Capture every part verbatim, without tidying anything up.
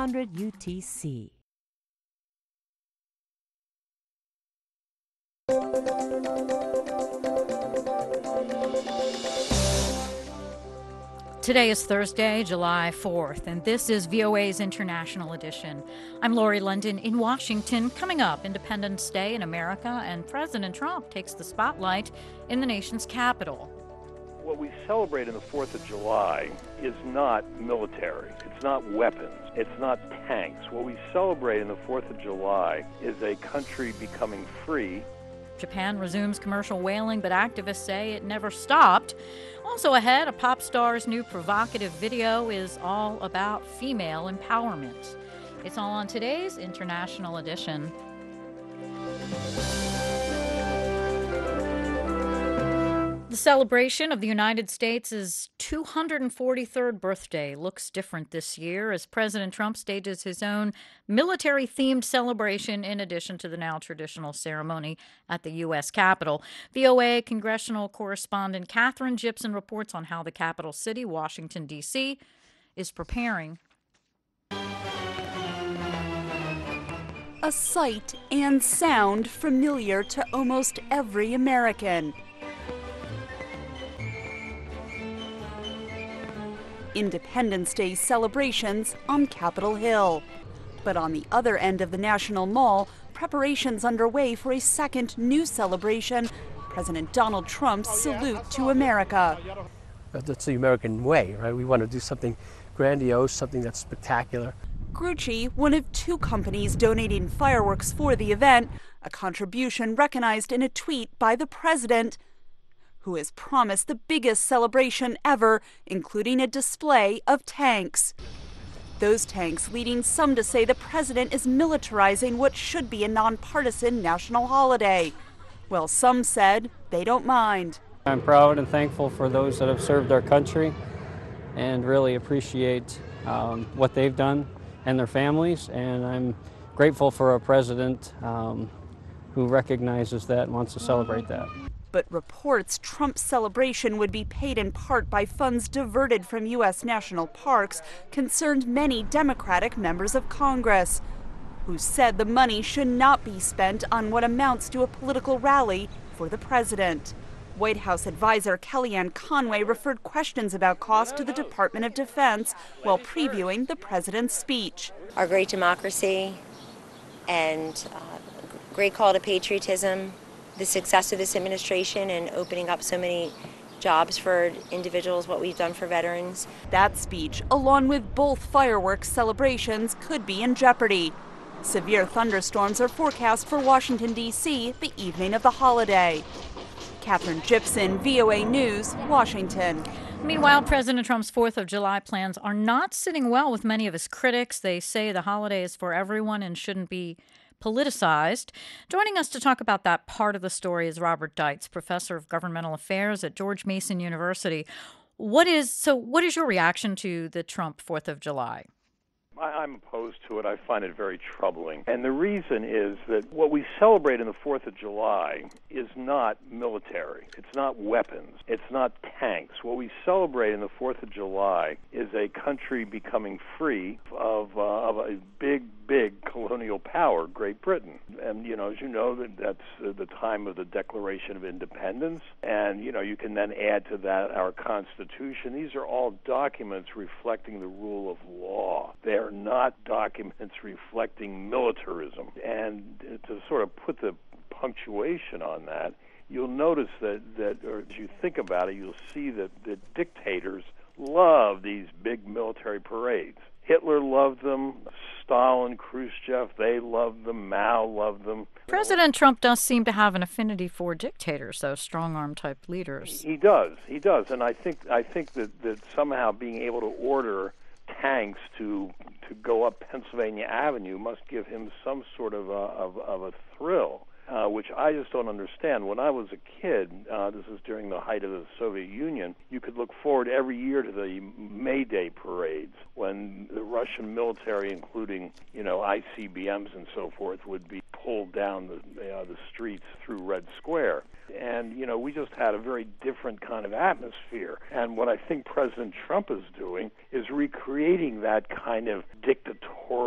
hundred U T C. Today is Thursday, July fourth, and this is V O A's International Edition. I'm Lori London in Washington. Coming up, Independence Day in America, and President Trump takes the spotlight in the nation's capital. What we celebrate on the fourth of July is not military. It's not weapons. It's not tanks. What we celebrate on the fourth of July is a country becoming free. Japan resumes commercial whaling, but activists say it never stopped. Also ahead, a pop star's new provocative video is all about female empowerment. It's all on today's International Edition. The celebration of the United States' two hundred forty-third birthday looks different this year as President Trump stages his own military-themed celebration in addition to the now traditional ceremony at the U S Capitol. V O A congressional correspondent Katherine Gypson reports on how the capital city, Washington, D C, is preparing. A sight and sound familiar to almost every American. Independence Day celebrations on Capitol Hill. But on the other end of the National Mall, preparations underway for a second new celebration, President Donald Trump's salute to America. That's the American way, right? We want to do something grandiose, something that's spectacular. Grucci, one of two companies donating fireworks for the event, a contribution recognized in a tweet by the president, who has promised the biggest celebration ever, including a display of tanks. Those tanks leading some to say the president is militarizing what should be a nonpartisan national holiday. Well, some said they don't mind. I'm proud and thankful for those that have served our country and really appreciate um, what they've done and their families. And I'm grateful for a president um, who recognizes that and wants to celebrate that. But reports Trump's celebration would be paid in part by funds diverted from U S national parks concerned many Democratic members of Congress, who said the money should not be spent on what amounts to a political rally for the president. White House advisor Kellyanne Conway referred questions about cost to the Department of Defense while previewing the president's speech. Our great democracy and uh, great call to patriotism, the success of this administration and opening up so many jobs for individuals, what we've done for veterans. That speech, along with both fireworks celebrations, could be in jeopardy. Severe thunderstorms are forecast for Washington, D C the evening of the holiday. Katherine Gypson, V O A News, Washington. Meanwhile, President Trump's fourth of July plans are not sitting well with many of his critics. They say the holiday is for everyone and shouldn't be politicized. Joining us to talk about that part of the story is Robert Deitz, professor of governmental affairs at George Mason University. What is so? What is your reaction to the Trump fourth of July? I'm opposed to it. I find it very troubling. And the reason is that what we celebrate on the fourth of July is not military. It's not weapons. It's not tanks. What we celebrate on the fourth of July is a country becoming free of, uh, of a big, big colonial power, Great Britain. And, you know, as you know, that that's uh, the time of the Declaration of Independence. And, you know, you can then add to that our Constitution. These are all documents reflecting the rule of law. They're not documents reflecting militarism. And to sort of put the punctuation on that, you'll notice that, that or as you think about it, you'll see that the dictators love these big military parades. Hitler loved them, Stalin, Khrushchev, they loved them, Mao loved them. President Trump does seem to have an affinity for dictators, those strong-arm type leaders. He does, he does, and I think I think that, that somehow being able to order tanks to to go up Pennsylvania Avenue must give him some sort of a, of, of a thrill, uh, which I just don't understand. When I was a kid, uh, this is during the height of the Soviet Union, you could look forward every year to the May Day parades when the Russian military, including, you know, I C B Ms and so forth, would be pulled down the, uh, the streets through Red Square. And, you know, we just had a very different kind of atmosphere. And what I think President Trump is doing is recreating that kind of dictatorial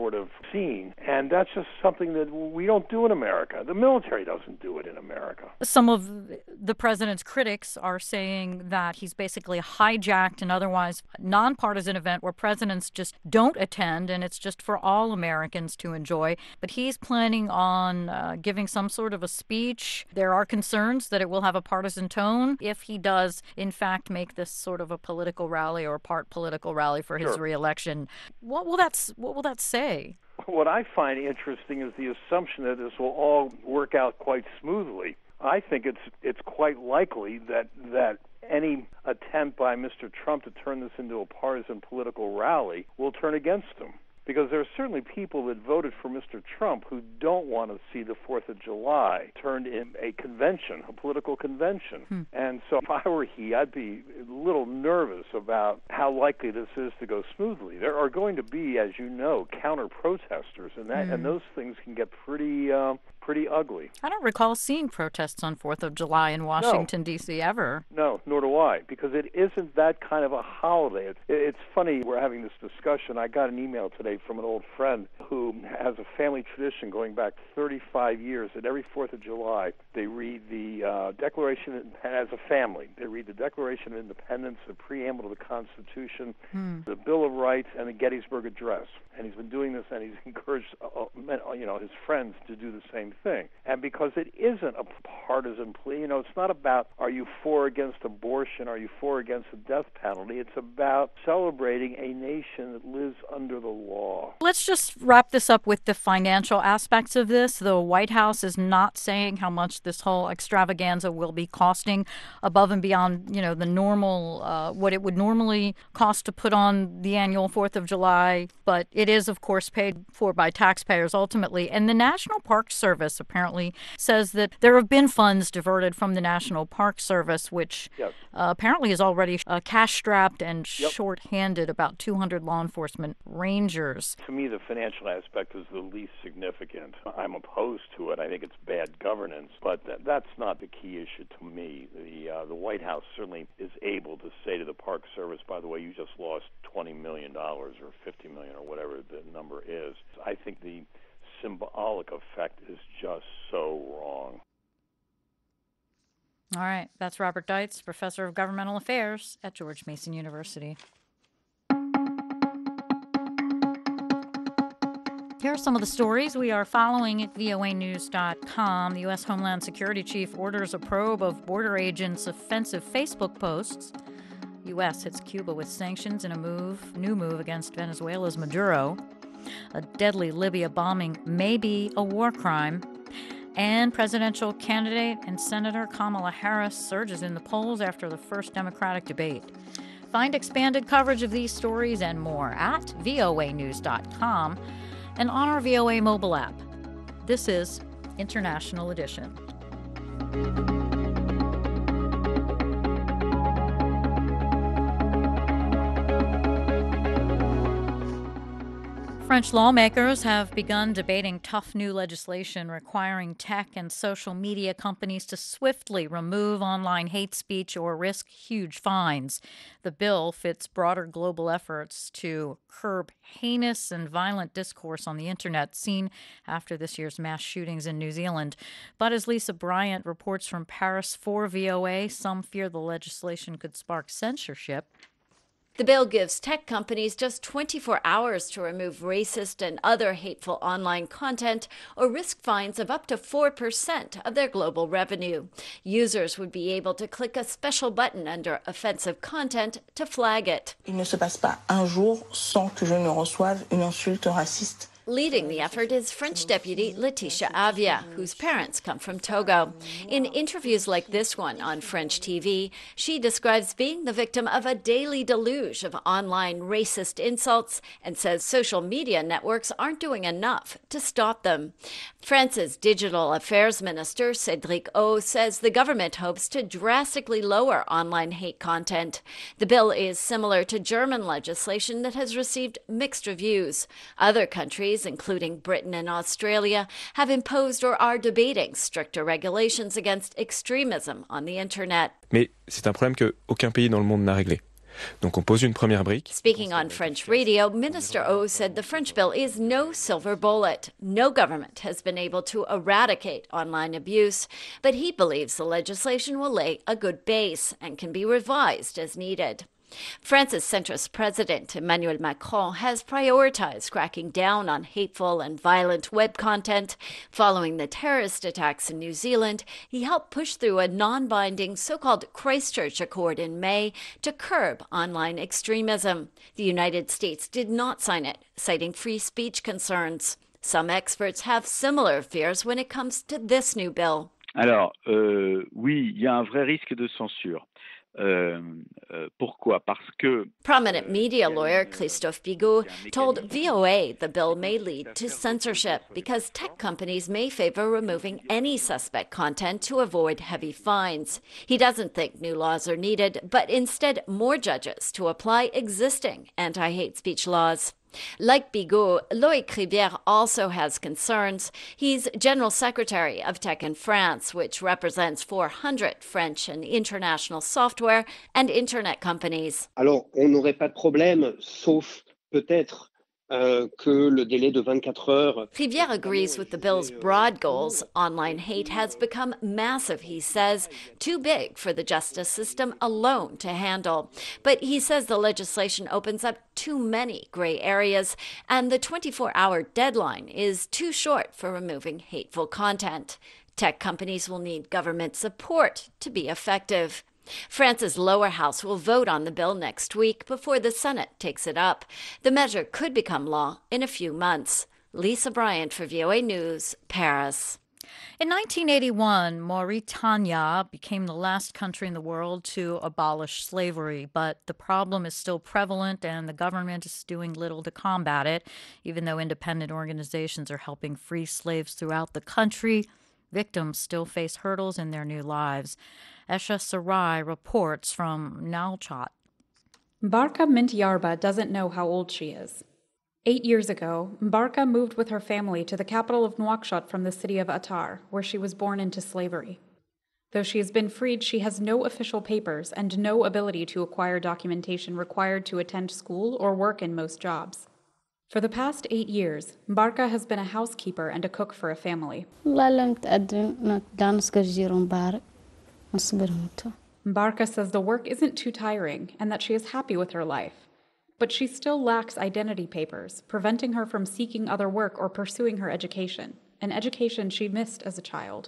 sort of scene. And that's just something that we don't do in America. The military doesn't do it in America. Some of the president's critics are saying that he's basically hijacked an otherwise nonpartisan event where presidents just don't attend and it's just for all Americans to enjoy. But he's planning on uh, giving some sort of a speech. There are concerns that it will have a partisan tone if he does, in fact, make this sort of a political rally or part political rally for his Sure. reelection. What will that, what will that say? What I find interesting is the assumption that this will all work out quite smoothly. I think it's it's quite likely that that any attempt by Mister Trump to turn this into a partisan political rally will turn against him. Because there are certainly people that voted for Mister Trump who don't want to see the fourth of July turned in a convention, a political convention. Hmm. And so if I were he, I'd be a little nervous about how likely this is to go smoothly. There are going to be, as you know, counter-protesters, and that, hmm. and those things can get pretty uh, pretty ugly. I don't recall seeing protests on fourth of July in Washington, no. D C ever. No, nor do I, because it isn't that kind of a holiday. It, it's funny, we're having this discussion. I got an email today from an old friend who has a family tradition going back thirty-five years that every fourth of July they read the uh, Declaration, as a family, they read the Declaration of Independence, the preamble to the Constitution, hmm. the Bill of Rights, and the Gettysburg Address. And he's been doing this, and he's encouraged uh, you know, his friends to do the same thing. And because it isn't a partisan plea, you know, it's not about are you for or against abortion, are you for or against the death penalty. It's about celebrating a nation that lives under the law. Let's just wrap this up with the financial aspects of this. The White House is not saying how much this whole extravaganza will be costing above and beyond, you know, the normal, uh, what it would normally cost to put on the annual fourth of July, but it is, of course, paid for by taxpayers ultimately. And the National Park Service apparently says that there have been funds diverted from the National Park Service, which yes. uh, apparently is already uh, cash-strapped and yep. short-handed, about two hundred law enforcement rangers. To me, the financial aspect is the least significant. I'm opposed to it. I think it's bad governance, but th- that's not the key issue to me. The uh, the White House certainly is able to say to the Park Service, by the way, you just lost twenty million dollars or fifty million dollars or whatever the number is. I think the symbolic effect is just so wrong. All right. That's Robert Deitz, Professor of Governmental Affairs at George Mason University. Here are some of the stories we are following at V O A news dot com. The U S Homeland Security Chief orders a probe of border agents' offensive Facebook posts. U S hits Cuba with sanctions in a move, new move against Venezuela's Maduro. A deadly Libya bombing may be a war crime. And presidential candidate and Senator Kamala Harris surges in the polls after the first Democratic debate. Find expanded coverage of these stories and more at V O A news dot com and on our V O A mobile app. This is International Edition. French lawmakers have begun debating tough new legislation requiring tech and social media companies to swiftly remove online hate speech or risk huge fines. The bill fits broader global efforts to curb heinous and violent discourse on the internet seen after this year's mass shootings in New Zealand. But as Lisa Bryant reports from Paris for V O A, some fear the legislation could spark censorship. The bill gives tech companies just twenty-four hours to remove racist and other hateful online content or risk fines of up to four percent of their global revenue. Users would be able to click a special button under offensive content to flag it. Il ne se passe pas un jour sans que je ne reçoive une insulte raciste. Leading the effort is French deputy Laetitia Avia, whose parents come from Togo. In interviews like this one on French T V, she describes being the victim of a daily deluge of online racist insults and says social media networks aren't doing enough to stop them. France's Digital Affairs Minister, Cédric O, says the government hopes to drastically lower online hate content. The bill is similar to German legislation that has received mixed reviews. Other countries, including Britain and Australia, have imposed or are debating stricter regulations against extremism on the internet. Mais c'est un problème qu'aucun pays dans le monde n'a réglé. Donc on pose une première brique. Speaking on French radio, Minister O said the French bill is no silver bullet. No government has been able to eradicate online abuse, but he believes the legislation will lay a good base and can be revised as needed. France's centrist president, Emmanuel Macron, has prioritized cracking down on hateful and violent web content. Following the terrorist attacks in New Zealand, he helped push through a non-binding so-called Christchurch Accord in May to curb online extremism. The United States did not sign it, citing free speech concerns. Some experts have similar fears when it comes to this new bill. Alors, euh, oui, il y a un vrai risque de censure. Euh, euh, pourquoi? Parce que prominent media lawyer Christophe Bigot told V O A the bill may lead to censorship because tech companies may favor removing any suspect content to avoid heavy fines. He doesn't think new laws are needed, but instead more judges to apply existing anti-hate speech laws. Like Bigot, Loïc Rivière also has concerns. He's General Secretary of Tech in France, which represents four hundred French and international software and internet companies. Alors, on n'aurait pas de problème, sauf peut-être euh, que le délai de vingt-quatre heures. Rivière agrees with the bill's broad goals. Online hate has become massive, he says, too big for the justice system alone to handle. But he says the legislation opens up too many gray areas, and the twenty-four hour deadline is too short for removing hateful content. Tech companies will need government support to be effective. France's lower house will vote on the bill next week before the Senate takes it up. The measure could become law in a few months. Lisa Bryant for V O A News, Paris. In nineteen eighty-one, Mauritania became the last country in the world to abolish slavery, but the problem is still prevalent and the government is doing little to combat it. Even though independent organizations are helping free slaves throughout the country, victims still face hurdles in their new lives. Esha Sarai reports from Nouakchott. Mbarka Mintyarba doesn't know how old she is. Eight years ago, Mbarka moved with her family to the capital of Nouakchott from the city of Attar, where she was born into slavery. Though she has been freed, she has no official papers and no ability to acquire documentation required to attend school or work in most jobs. For the past eight years, Mbarka has been a housekeeper and a cook for a family. Mbarka says the work isn't too tiring and that she is happy with her life. But she still lacks identity papers, preventing her from seeking other work or pursuing her education, an education she missed as a child.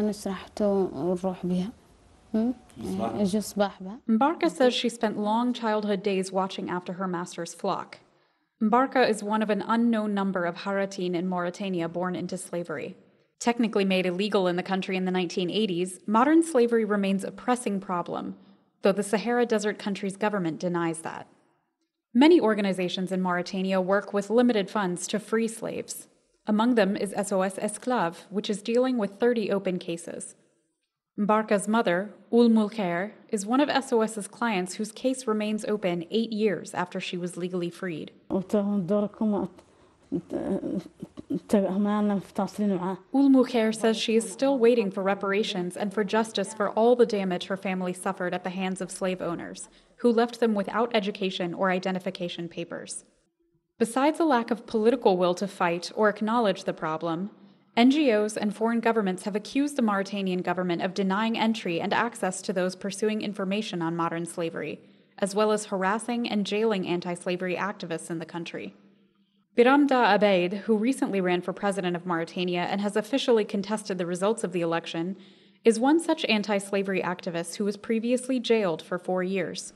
Mbarka says she spent long childhood days watching after her master's flock. Mbarka is one of an unknown number of Haratin in Mauritania born into slavery. Technically made illegal in the country in the nineteen eighties, modern slavery remains a pressing problem, though the Sahara Desert country's government denies that. Many organizations in Mauritania work with limited funds to free slaves. Among them is S O S Esclave, which is dealing with thirty open cases. Mbarka's mother, Oul Moulkhair, is one of SOS's clients whose case remains open eight years after she was legally freed. Oul Moulkhair says she is still waiting for reparations and for justice for all the damage her family suffered at the hands of slave owners, who left them without education or identification papers. Besides a lack of political will to fight or acknowledge the problem, N G Os and foreign governments have accused the Mauritanian government of denying entry and access to those pursuing information on modern slavery, as well as harassing and jailing anti-slavery activists in the country. Biramda Abeid, who recently ran for president of Mauritania and has officially contested the results of the election, is one such anti-slavery activist who was previously jailed for four years.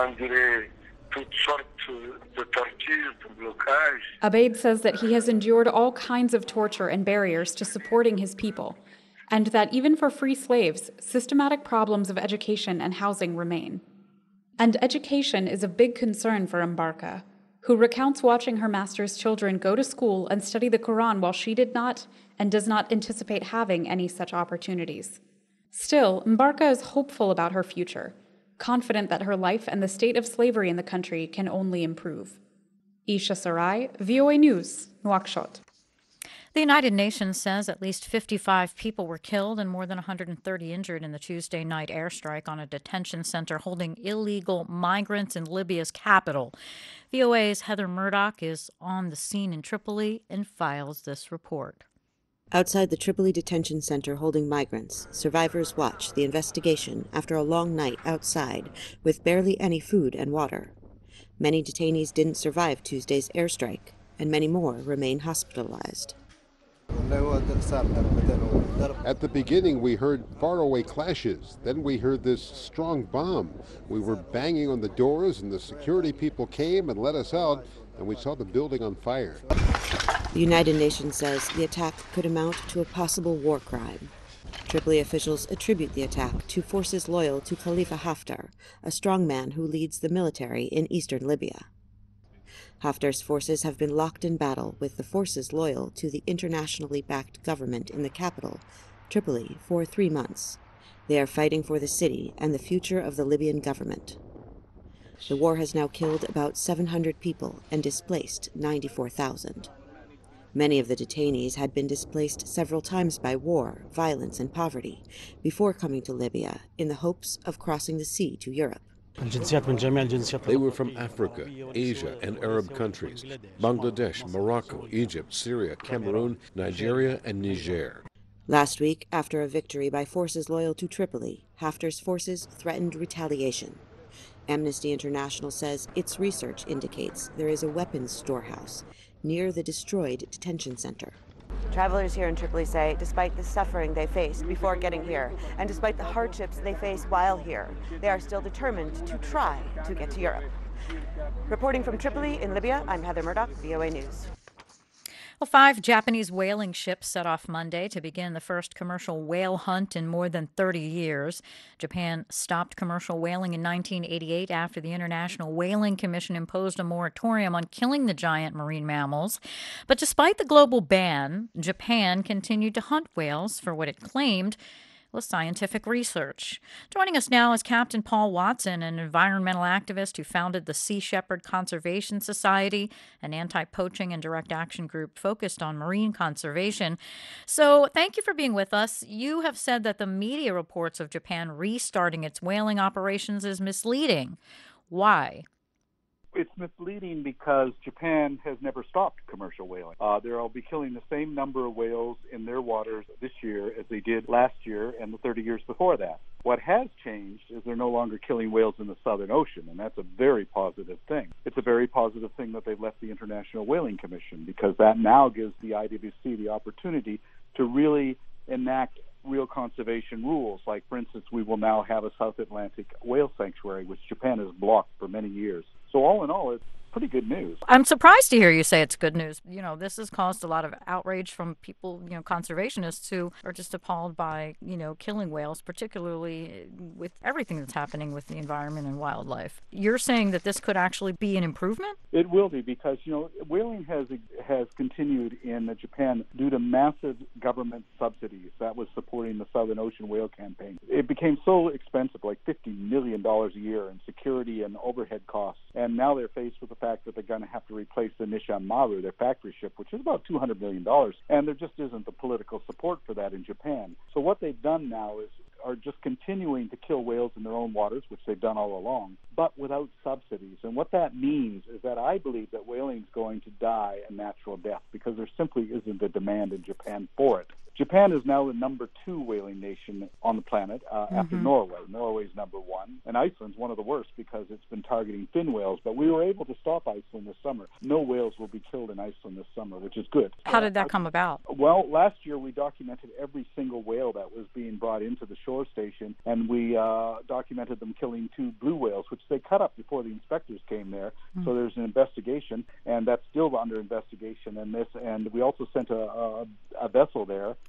Abeid says that he has endured all kinds of torture and barriers to supporting his people, and that even for free slaves, systematic problems of education and housing remain. And education is a big concern for Mbarka, who recounts watching her master's children go to school and study the Quran while she did not and does not anticipate having any such opportunities. Still, Mbarka is hopeful about her future, confident that her life and the state of slavery in the country can only improve. Isha Sarai, V O A News, Nouakchott. The United Nations says at least fifty-five people were killed and more than one hundred thirty injured in the Tuesday night airstrike on a detention center holding illegal migrants in Libya's capital. V O A's Heather Murdoch is on the scene in Tripoli and files this report. Outside the Tripoli detention center holding migrants, survivors watch the investigation after a long night outside with barely any food and water. Many detainees didn't survive Tuesday's airstrike, and many more remain hospitalized. At the beginning, we heard faraway clashes. Then we heard this strong bomb. We were banging on the doors, and the security people came and let us out, and we saw the building on fire. The United Nations says the attack could amount to a possible war crime. Tripoli officials attribute the attack to forces loyal to Khalifa Haftar, a strongman who leads the military in eastern Libya. Haftar's forces have been locked in battle with the forces loyal to the internationally backed government in the capital, Tripoli, for three months. They are fighting for the city and the future of the Libyan government. The war has now killed about seven hundred people and displaced ninety-four thousand. Many of the detainees had been displaced several times by war, violence, and poverty before coming to Libya in the hopes of crossing the sea to Europe. They were from Africa, Asia, and Arab countries, Bangladesh, Morocco, Egypt, Syria, Cameroon, Nigeria, and Niger. Last week, after a victory by forces loyal to Tripoli, Haftar's forces threatened retaliation. Amnesty International says its research indicates there is a weapons storehouse near the destroyed detention center. Travelers here in Tripoli say despite the suffering they faced before getting here, and despite the hardships they face while here, they are still determined to try to get to Europe. Reporting from Tripoli in Libya, I'm Heather Murdoch, V O A News. Well, five Japanese whaling ships set off Monday to begin the first commercial whale hunt in more than thirty years. Japan stopped commercial whaling in nineteen eighty-eight after the International Whaling Commission imposed a moratorium on killing the giant marine mammals. But despite the global ban, Japan continued to hunt whales for what it claimed was scientific research. Joining us now is Captain Paul Watson, an environmental activist who founded the Sea Shepherd Conservation Society, an anti-poaching and direct action group focused on marine conservation. So thank you for being with us. You have said that the media reports of Japan restarting its whaling operations is misleading. Why? It's misleading because Japan has never stopped commercial whaling. Uh, they'll be killing the same number of whales in their waters this year as they did last year and the thirty years before that. What has changed is they're no longer killing whales in the Southern Ocean, and that's a very positive thing. It's a very positive thing that they've left the International Whaling Commission, because that now gives the I W C the opportunity to really enact real conservation rules. Like, for instance, we will now have a South Atlantic whale sanctuary, which Japan has blocked for many years. So all in all, it's pretty good news. I'm surprised to hear you say it's good news. You know, this has caused a lot of outrage from people, you know, conservationists who are just appalled by, you know, killing whales, particularly with everything that's happening with the environment and wildlife. You're saying that this could actually be an improvement? It will be, because, you know, whaling has has continued in Japan due to massive government subsidies that was supporting the Southern Ocean whale campaign. It became so expensive, like fifty million dollars a year in security and overhead costs. And now they're faced with the fact that they're going to have to replace the Nissan Maru, their factory ship, which is about two hundred million dollars. And there just isn't the political support for that in Japan. So what they've done now is are just continuing to kill whales in their own waters, which they've done all along, but without subsidies. And what that means is that I believe that whaling is going to die a natural death, because there simply isn't a demand in Japan for it. Japan is now the number two whaling nation on the planet uh, mm-hmm. after Norway. Norway's number one, and Iceland's one of the worst because it's been targeting fin whales. But we were able to stop Iceland this summer. No whales will be killed in Iceland this summer, which is good. How did that come about? Well, last year we documented every single whale that was being brought into the shore station, and we uh, documented them killing two blue whales, which they cut up before the inspectors came there. Mm-hmm. So there's an investigation, and that's still under investigation. And this, and we also sent a, a, a vessel there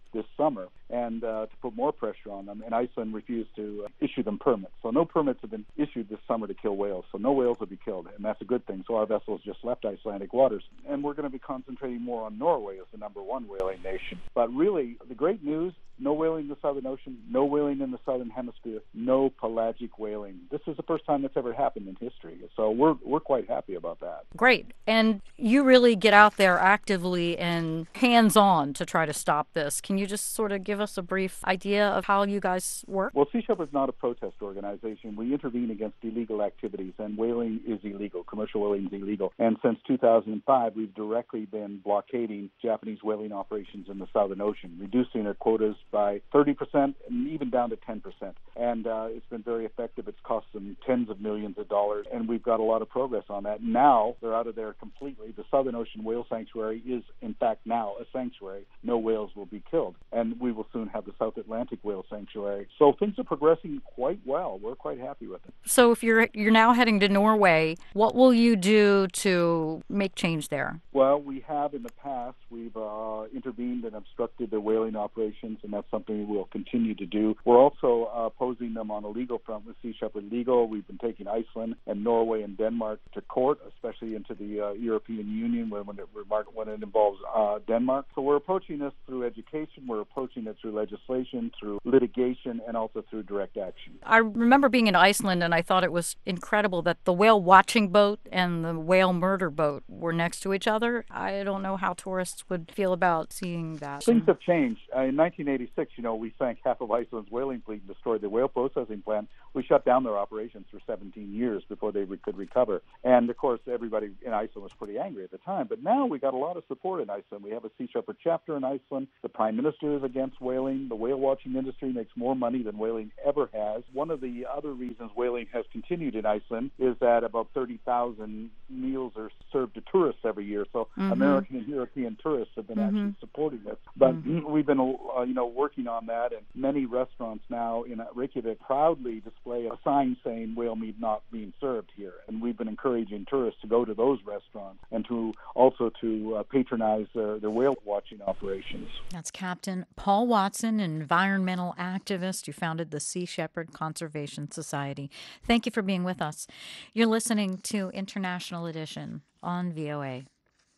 this summer, and uh, to put more pressure on them. And Iceland refused to uh, issue them permits. So no permits have been issued this summer to kill whales. So no whales will be killed, and that's a good thing. So our vessels just left Icelandic waters. And we're going to be concentrating more on Norway as the number one whaling nation. But really, the great news, no whaling in the Southern Ocean, no whaling in the Southern Hemisphere, no pelagic whaling. This is the first time that's ever happened in history. So we're we're quite happy about that. Great. And you really get out there actively and hands-on to try to stop this. Can you just sort of give us a brief idea of how you guys work? Well, Sea Shepherd's not a protest organization. We intervene against illegal activities, and whaling is illegal. Commercial whaling is illegal. And since two thousand five, we've directly been blockading Japanese whaling operations in the Southern Ocean, reducing their quotas by thirty percent and even down to ten percent. And uh, it's been very effective. It's cost them tens of millions of dollars, and we've got a lot of progress on that. Now they're out of there completely. The Southern Ocean Whale Sanctuary is, in fact, now a sanctuary. No whales will be killed. And we will soon have the South Atlantic Whale Sanctuary. So things are progressing quite well. We're quite happy with it. So if you're you're now heading to Norway, what will you do to make change there? Well, we have in the past. We've uh, intervened and obstructed their whaling operations, and that's something we'll continue to do. We're also uh, opposing them on a legal front with Sea Shepherd Legal. We've been taking Iceland and Norway and Denmark to court, especially into the uh, European Union when, when, it, when it involves uh, Denmark. So we're approaching this through education, we're approaching it through legislation, through litigation, and also through direct action. I remember being in Iceland, and I thought it was incredible that the whale watching boat and the whale murder boat were next to each other. I don't know how tourists would feel about seeing that. Things have changed. Uh, in nineteen eighty-six, you know, we sank half of Iceland's whaling fleet and destroyed the whale processing plant. We shut down their operations for seventeen years before they re- could recover. And, of course, everybody in Iceland was pretty angry at the time. But now we got a lot of support in Iceland. We have a Sea Shepherd chapter in Iceland. The Prime Minister is against whaling. The whale watching industry makes more money than whaling ever has. One of the other reasons whaling has continued in Iceland is that about thirty thousand meals are served to tourists every year. So mm-hmm. American and European tourists have been mm-hmm. actually supporting this. But mm-hmm. we've been, uh, you know, working on that, and many restaurants now in Reykjavik proudly display a sign saying whale meat not being served here. And we've been encouraging tourists to go to those restaurants and to also to uh, patronize their, their whale watching operations. That's Captain Paul Watson, an environmental activist who founded the Sea Shepherd Conservation Society. Thank you for being with us. You're listening to International Edition on V O A.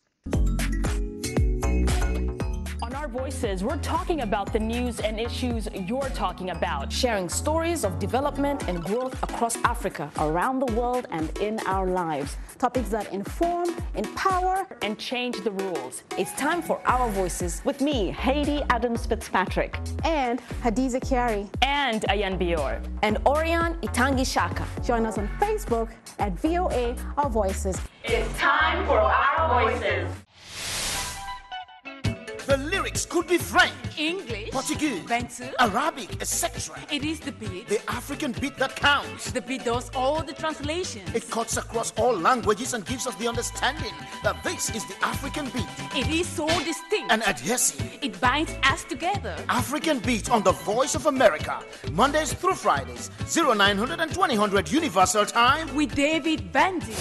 On Our Voices, we're talking about the news and issues you're talking about, sharing stories of development and growth across Africa, around the world, and in our lives. Topics that inform, empower, and change the rules. It's time for Our Voices with me, Haiti Adams Fitzpatrick. And Hadiza Kiari. And Ayan Bior. And Orion Itangi Shaka. Join us on Facebook at V O A Our Voices. It's time for Our Voices. The lyrics could be French, English, Portuguese, Bantu, Arabic, et cetera. It is the beat, the African beat that counts. The beat does all the translations. It cuts across all languages and gives us the understanding that this is the African beat. It is so distinct and adhesive. It binds us together. African Beat on the Voice of America, Mondays through Fridays, oh nine hundred and twenty hundred Universal Time with David Bandy.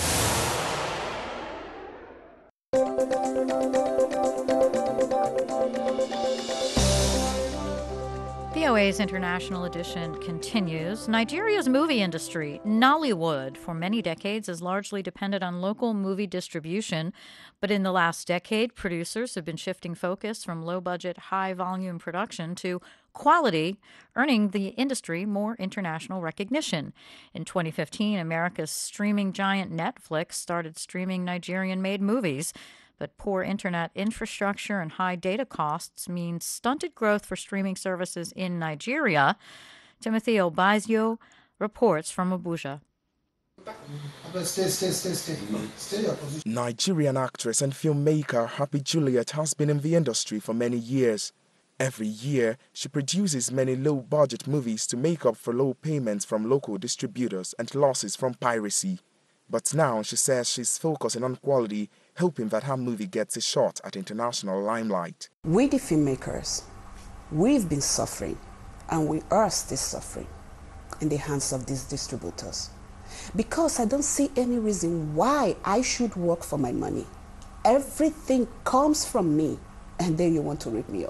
V O A's International Edition continues. Nigeria's movie industry, Nollywood, for many decades has largely depended on local movie distribution. But in the last decade, producers have been shifting focus from low-budget, high-volume production to quality, earning the industry more international recognition. In twenty fifteen, America's streaming giant Netflix started streaming Nigerian-made movies. But poor internet infrastructure and high data costs mean stunted growth for streaming services in Nigeria. Timothy Obazio reports from Abuja. Nigerian actress and filmmaker Happy Juliet has been in the industry for many years. Every year, she produces many low-budget movies to make up for low payments from local distributors and losses from piracy. But now she says she's focusing on quality, hoping that her movie gets a shot at international limelight. We, the filmmakers, we've been suffering, and we are still suffering in the hands of these distributors. Because I don't see any reason why I should work for my money. Everything comes from me, and then you want to rip me off.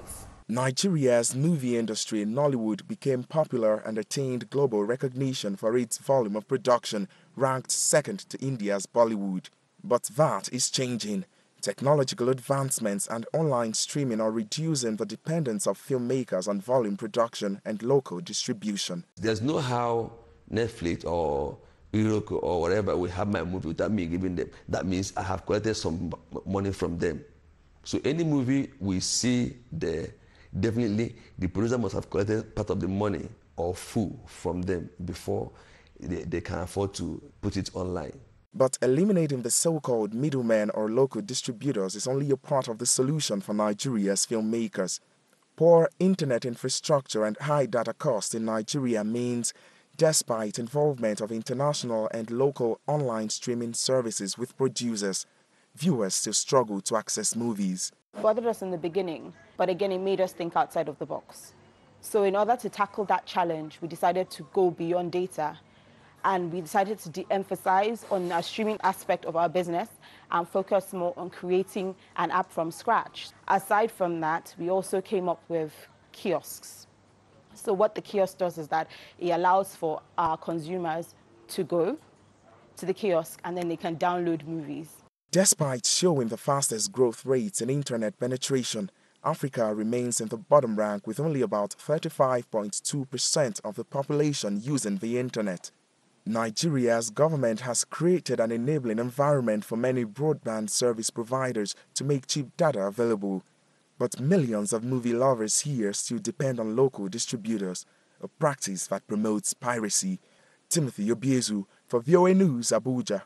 Nigeria's movie industry, Nollywood, became popular and attained global recognition for its volume of production, ranked second to India's Bollywood. But that is changing. Technological advancements and online streaming are reducing the dependence of filmmakers on volume production and local distribution. There's no how Netflix or Roku or whatever will have my movie without me giving them. That means I have collected some money from them. So any movie we see there, definitely the producer must have collected part of the money or full from them before they, they can afford to put it online. But eliminating the so-called middlemen or local distributors is only a part of the solution for Nigeria's filmmakers. Poor internet infrastructure and high data costs in Nigeria means, despite involvement of international and local online streaming services with producers, viewers still struggle to access movies. It bothered us in the beginning, but again, it made us think outside of the box. So in order to tackle that challenge, we decided to go beyond data, and we decided to de-emphasize on our streaming aspect of our business and focus more on creating an app from scratch. Aside from that, we also came up with kiosks. So what the kiosk does is that it allows for our consumers to go to the kiosk and then they can download movies. Despite showing the fastest growth rates in internet penetration, Africa remains in the bottom rank with only about thirty-five point two percent of the population using the internet. Nigeria's government has created an enabling environment for many broadband service providers to make cheap data available. But millions of movie lovers here still depend on local distributors, a practice that promotes piracy. Timothy Obiezu for V O A News, Abuja.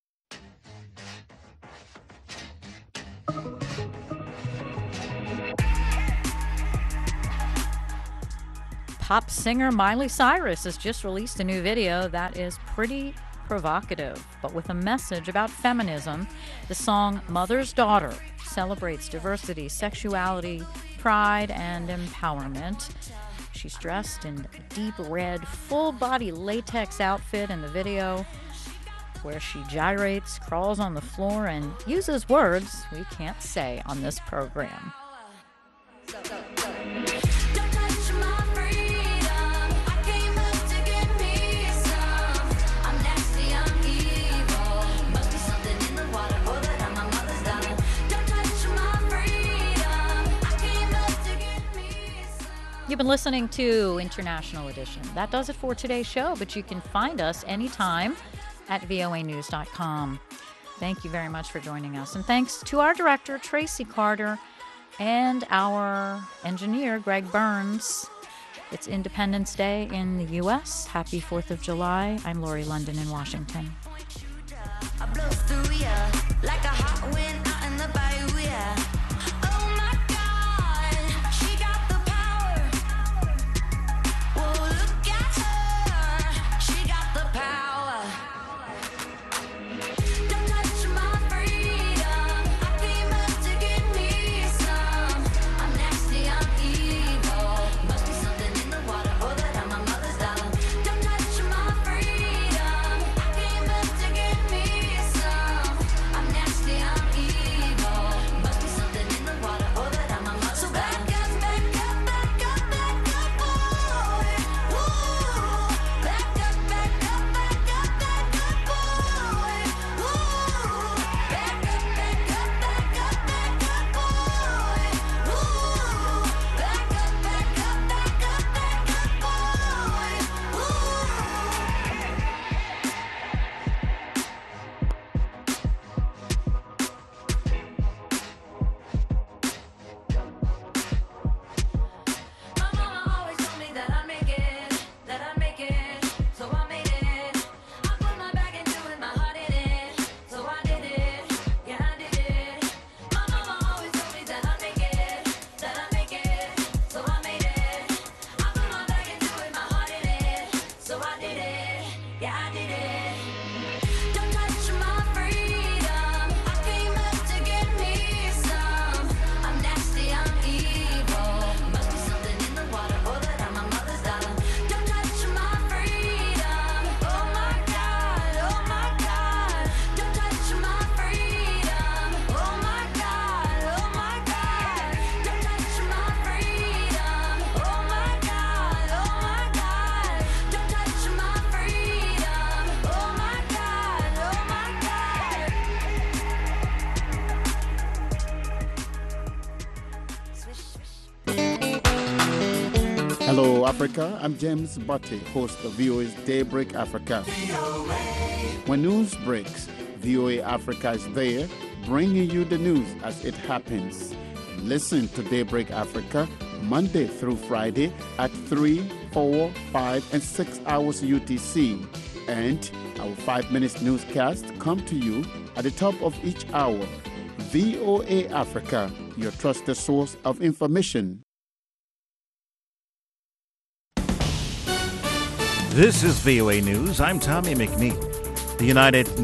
Pop singer Miley Cyrus has just released a new video that is pretty provocative, but with a message about feminism. The song Mother's Daughter celebrates diversity, sexuality, pride, and empowerment. She's dressed in a deep red, full-body latex outfit in the video, where she gyrates, crawls on the floor, and uses words we can't say on this program. You've been listening to International Edition. That does it for today's show, but you can find us anytime at V O A news dot com. Thank you very much for joining us. And thanks to our director, Tracy Carter, and our engineer, Greg Burns. It's Independence Day in the U S Happy fourth of July. I'm Lori London in Washington. I blow through ya like a hot wind out in the bayou, yeah. Oh my God, she got the power. Whoa, look at her, she got the power. Don't touch my freedom, I came up to get me some. I'm nasty, I'm evil, must be something in the water, or that I'm my mother's dollar. Don't touch my freedom, I came up to get me some. I'm nasty, I'm evil. Hello, Africa. I'm James Butte, host of V O A's Daybreak Africa. When news breaks, V O A Africa is there, bringing you the news as it happens. Listen to Daybreak Africa Monday through Friday at three, four, five, and six hours U T C. And our five minutes newscast come to you at the top of each hour. V O A Africa, your trusted source of information. This is V O A News. I'm Tommy McNeil. The United